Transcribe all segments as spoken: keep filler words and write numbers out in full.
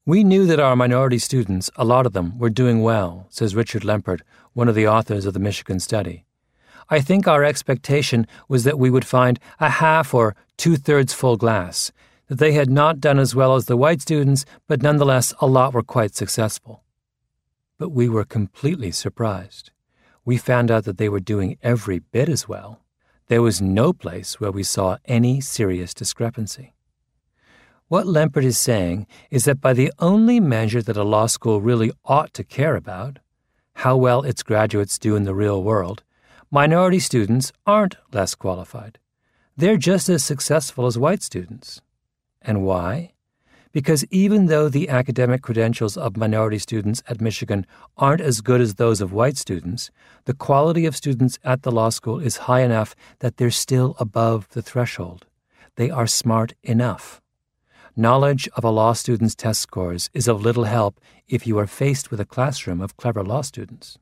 We knew that our minority students, a lot of them, were doing well, says Richard Lempert, one of the authors of the Michigan study. I think our expectation was that we would find a half or two-thirds full glass, that they had not done as well as the white students, but nonetheless a lot were quite successful. But we were completely surprised. We found out that they were doing every bit as well. There was no place where we saw any serious discrepancy. What Lempert is saying is that by the only measure that a law school really ought to care about, how well its graduates do in the real world, minority students aren't less qualified. They're just as successful as white students. And why? Because even though the academic credentials of minority students at Michigan aren't as good as those of white students, the quality of students at the law school is high enough that they're still above the threshold. They are smart enough. Knowledge of a law student's test scores is of little help if you are faced with a classroom of clever law students.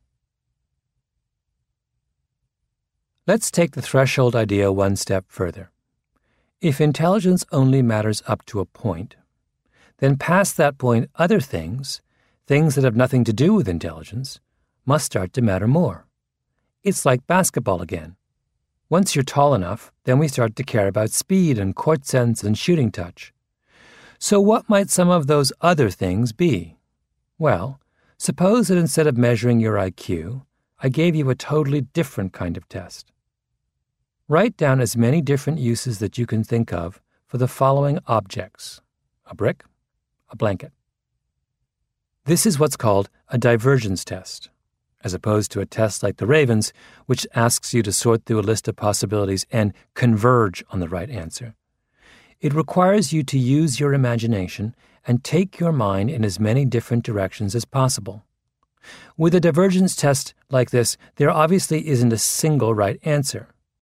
Let's take the threshold idea one step further. If intelligence only matters up to a point, then past that point other things, things that have nothing to do with intelligence, must start to matter more. It's like basketball again. Once you're tall enough, then we start to care about speed and court sense and shooting touch. So what might some of those other things be? Well, suppose that instead of measuring your I Q, I gave you a totally different kind of test. Write down as many different uses that you can think of for the following objects: a brick, a blanket. This is what's called a divergence test, as opposed to a test like the Ravens, which asks you to sort through a list of possibilities and converge on the right answer. It requires you to use your imagination and take your mind in as many different directions as possible. With a divergence test like this, there obviously isn't a single right answer.